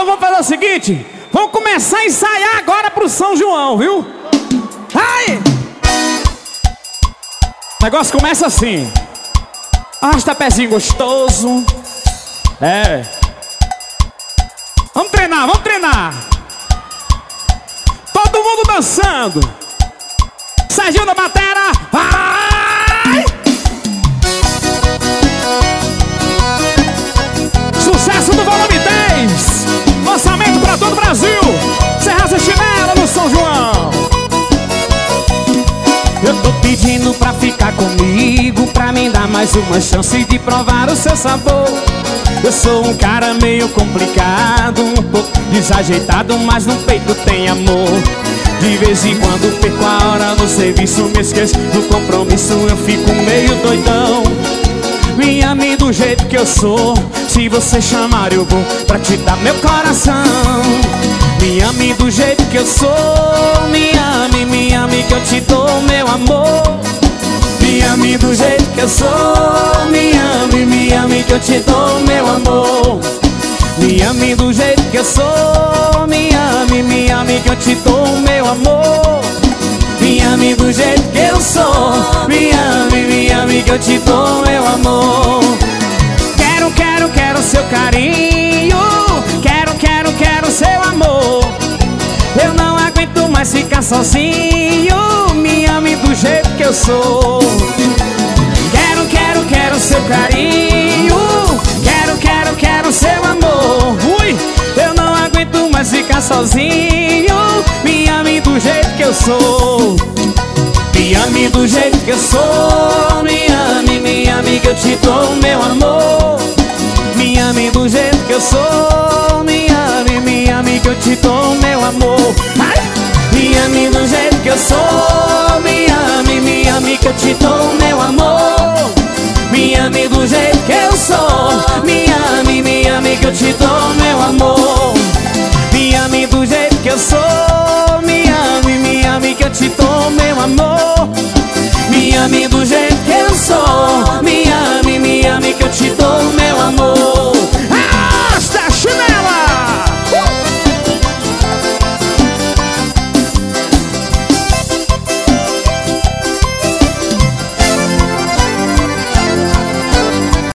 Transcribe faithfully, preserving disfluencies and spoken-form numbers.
Então vamos fazer o seguinte, vamos começar a ensaiar agora pro São João, viu? Ai! O negócio começa assim. Arrasta pezinho gostoso. É. Vamos treinar, vamos treinar. Todo mundo dançando. Serginho da batera. Vai! Sucesso do volume dez. Lançamento pra todo o Brasil. Serra Chinela no São João. Eu tô pedindo pra ficar comigo, pra mim dar mais uma chance de provar o seu sabor. Eu sou um cara meio complicado, um pouco desajeitado, mas no peito tem amor. De vez em quando perco a hora no serviço, me esqueço do compromisso, eu fico meio doidão. Me ame do jeito que eu sou, se você chamar eu vou pra te dar meu coração. Me ame do jeito que eu sou, me ame, me ame que eu te dou meu amor. Me ame do jeito que eu sou, me ame, me ame que eu te dou meu amor. Me ame do jeito que eu sou, me ame, me ame que eu te dou meu amor. Me ame do jeito que eu sou, me ame, me ame que eu te dou meu amor. Quero, quero, quero seu carinho, quero, quero, quero seu amor. Eu não aguento mais ficar sozinho, me ame do jeito que eu sou. Quero, quero, quero seu carinho, quero, quero, quero seu amor. Ui, eu não aguento mais ficar sozinho, me ame do jeito que eu sou. Me ame do jeito que eu sou, me ame, me ame que eu te dou meu amor. Me ame do jeito que eu sou, me ame, me ame que eu te dou meu amor. Ai! Me ame do jeito que eu sou, me ame, me ame que eu te dou meu amor. Me ame do jeito que eu sou, me ame, me ame que eu te dou meu amor. Me ame do jeito que eu sou, me ame, me ame que eu te dou meu amor. Me ame do jeito que eu sou, me ame, me ame que eu te dou